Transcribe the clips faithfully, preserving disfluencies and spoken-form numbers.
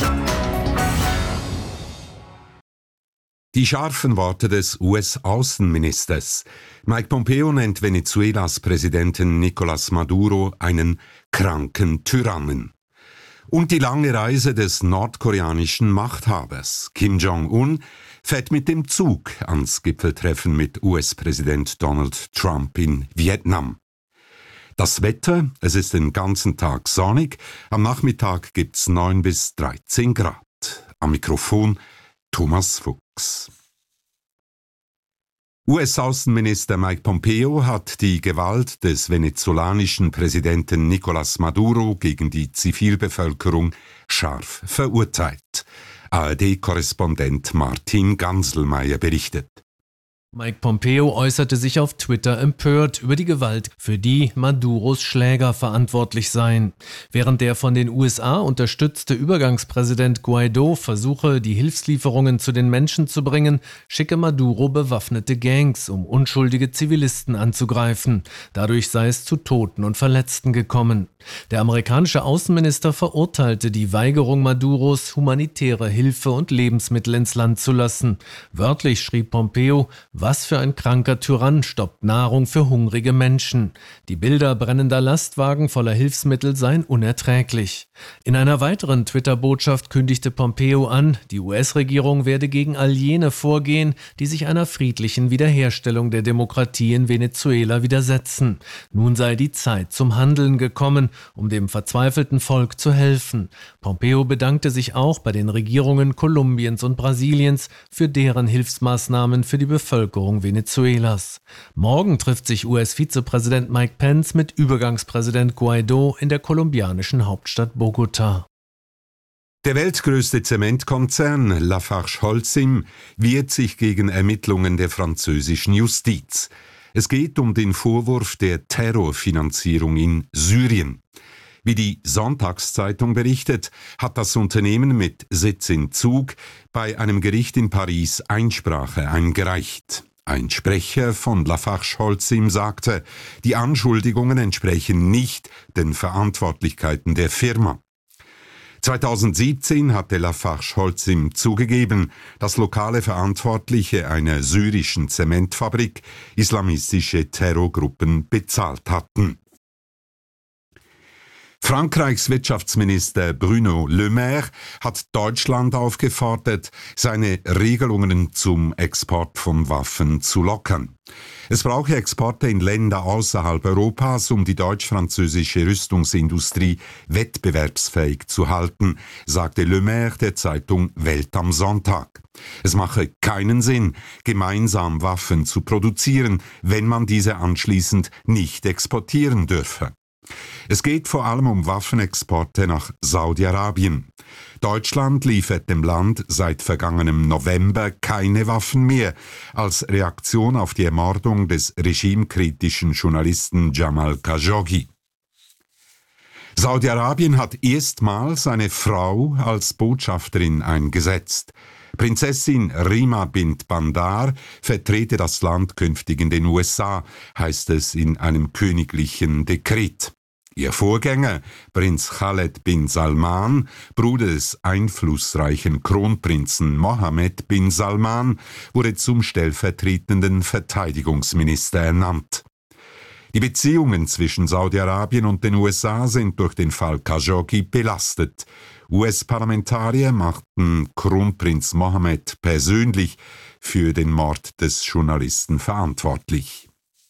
Die scharfen Worte des U S-Außenministers. Mike Pompeo nennt Venezuelas Präsidenten Nicolás Maduro einen kranken Tyrannen. Und die lange Reise des nordkoreanischen Machthabers Kim Jong-un fährt mit dem Zug ans Gipfeltreffen mit U S-Präsident Donald Trump in Vietnam. Das Wetter, es ist den ganzen Tag sonnig, am Nachmittag gibt's neun bis dreizehn Grad. Am Mikrofon Thomas Fuchs. U S-Außenminister Mike Pompeo hat die Gewalt des venezolanischen Präsidenten Nicolás Maduro gegen die Zivilbevölkerung scharf verurteilt. A R D-Korrespondent Martin Ganselmeier berichtet. Mike Pompeo äußerte sich auf Twitter empört über die Gewalt, für die Maduros Schläger verantwortlich seien. Während der von den U S A unterstützte Übergangspräsident Guaido versuche, die Hilfslieferungen zu den Menschen zu bringen, schicke Maduro bewaffnete Gangs, um unschuldige Zivilisten anzugreifen. Dadurch sei es zu Toten und Verletzten gekommen. Der amerikanische Außenminister verurteilte die Weigerung Maduros, humanitäre Hilfe und Lebensmittel ins Land zu lassen. Wörtlich schrieb Pompeo: Was für ein kranker Tyrann stoppt Nahrung für hungrige Menschen. Die Bilder brennender Lastwagen voller Hilfsmittel seien unerträglich. In einer weiteren Twitter-Botschaft kündigte Pompeo an, die U S-Regierung werde gegen all jene vorgehen, die sich einer friedlichen Wiederherstellung der Demokratie in Venezuela widersetzen. Nun sei die Zeit zum Handeln gekommen, um dem verzweifelten Volk zu helfen. Pompeo bedankte sich auch bei den Regierungen Kolumbiens und Brasiliens für deren Hilfsmaßnahmen für die Bevölkerung Venezuelas. Morgen trifft sich U S-Vizepräsident Mike Pence mit Übergangspräsident Guaido in der kolumbianischen Hauptstadt Bogotá. Der weltgrößte Zementkonzern Lafarge-Holcim wehrt sich gegen Ermittlungen der französischen Justiz. Es geht um den Vorwurf der Terrorfinanzierung in Syrien. Wie die Sonntagszeitung berichtet, hat das Unternehmen mit Sitz in Zug bei einem Gericht in Paris Einsprache eingereicht. Ein Sprecher von Lafarge-Holcim sagte, die Anschuldigungen entsprechen nicht den Verantwortlichkeiten der Firma. zweitausendsiebzehn hatte Lafarge-Holcim zugegeben, dass lokale Verantwortliche einer syrischen Zementfabrik islamistische Terrorgruppen bezahlt hatten. Frankreichs Wirtschaftsminister Bruno Le Maire hat Deutschland aufgefordert, seine Regelungen zum Export von Waffen zu lockern. Es brauche Exporte in Länder außerhalb Europas, um die deutsch-französische Rüstungsindustrie wettbewerbsfähig zu halten, sagte Le Maire der Zeitung Welt am Sonntag. Es mache keinen Sinn, gemeinsam Waffen zu produzieren, wenn man diese anschließend nicht exportieren dürfe. Es geht vor allem um Waffenexporte nach Saudi-Arabien. Deutschland liefert dem Land seit vergangenem November keine Waffen mehr, als Reaktion auf die Ermordung des regimekritischen Journalisten Jamal Khashoggi. Saudi-Arabien hat erstmals eine Frau als Botschafterin eingesetzt. Prinzessin Rima bint Bandar vertrete das Land künftig in den U S A, heißt es in einem königlichen Dekret. Ihr Vorgänger, Prinz Khaled bin Salman, Bruder des einflussreichen Kronprinzen Mohammed bin Salman, wurde zum stellvertretenden Verteidigungsminister ernannt. Die Beziehungen zwischen Saudi-Arabien und den U S A sind durch den Fall Khashoggi belastet. U S-Parlamentarier machten Kronprinz Mohammed persönlich für den Mord des Journalisten verantwortlich.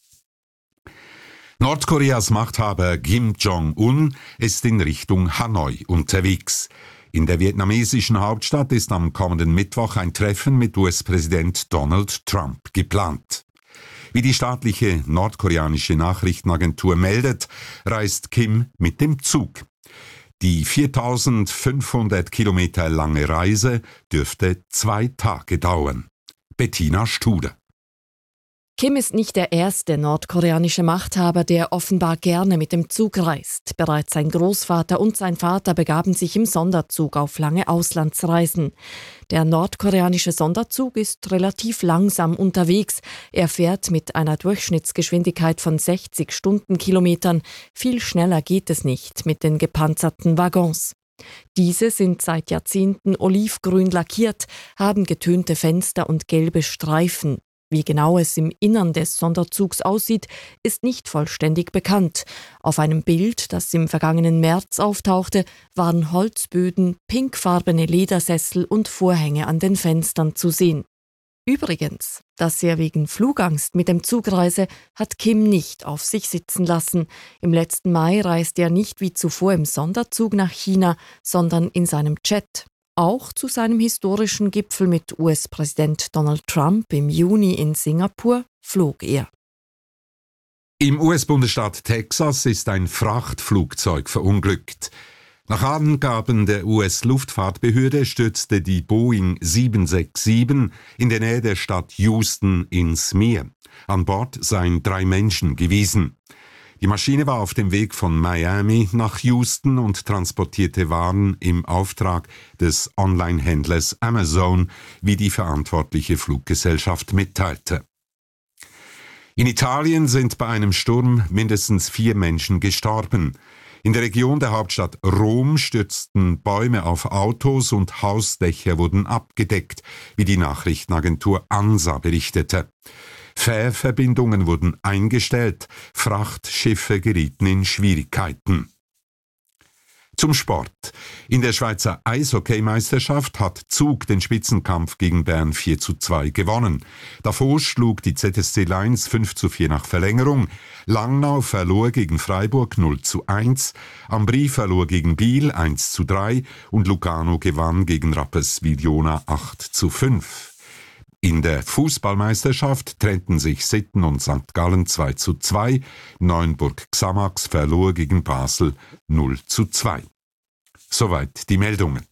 Nordkoreas Machthaber Kim Jong-un ist in Richtung Hanoi unterwegs. In der vietnamesischen Hauptstadt ist am kommenden Mittwoch ein Treffen mit U S-Präsident Donald Trump geplant. Wie die staatliche nordkoreanische Nachrichtenagentur meldet, reist Kim mit dem Zug. Die viertausendfünfhundert Kilometer lange Reise dürfte zwei Tage dauern. Bettina Studer. Kim ist nicht der erste nordkoreanische Machthaber, der offenbar gerne mit dem Zug reist. Bereits sein Großvater und sein Vater begaben sich im Sonderzug auf lange Auslandsreisen. Der nordkoreanische Sonderzug ist relativ langsam unterwegs. Er fährt mit einer Durchschnittsgeschwindigkeit von sechzig Stundenkilometern. Viel schneller geht es nicht mit den gepanzerten Waggons. Diese sind seit Jahrzehnten olivgrün lackiert, haben getönte Fenster und gelbe Streifen. Wie genau es im Innern des Sonderzugs aussieht, ist nicht vollständig bekannt. Auf einem Bild, das im vergangenen März auftauchte, waren Holzböden, pinkfarbene Ledersessel und Vorhänge an den Fenstern zu sehen. Übrigens, dass er wegen Flugangst mit dem Zug reise, hat Kim nicht auf sich sitzen lassen. Im letzten Mai reiste er nicht wie zuvor im Sonderzug nach China, sondern in seinem Jet. Auch zu seinem historischen Gipfel mit U S-Präsident Donald Trump im Juni in Singapur flog er. Im U S-Bundesstaat Texas ist ein Frachtflugzeug verunglückt. Nach Angaben der U S-Luftfahrtbehörde stürzte die Boeing sieben sechs sieben in der Nähe der Stadt Houston ins Meer. An Bord seien drei Menschen gewesen. Die Maschine war auf dem Weg von Miami nach Houston und transportierte Waren im Auftrag des Online-Händlers Amazon, wie die verantwortliche Fluggesellschaft mitteilte. In Italien sind bei einem Sturm mindestens vier Menschen gestorben. In der Region der Hauptstadt Rom stürzten Bäume auf Autos und Hausdächer wurden abgedeckt, wie die Nachrichtenagentur ANSA berichtete. Fährverbindungen wurden eingestellt, Frachtschiffe gerieten in Schwierigkeiten. Zum Sport. In der Schweizer Eishockey-Meisterschaft hat Zug den Spitzenkampf gegen Bern vier zu zwei gewonnen. Davos schlug die Z S C Lions fünf zu vier nach Verlängerung, Langnau verlor gegen Freiburg null zu eins, Ambri verlor gegen Biel eins zu drei und Lugano gewann gegen Rapperswil-Jona acht zu fünf. In der Fußballmeisterschaft trennten sich Sitten und Sankt Gallen zwei zu zwei, Neuenburg Xamax verlor gegen Basel null zu zwei. Soweit die Meldungen.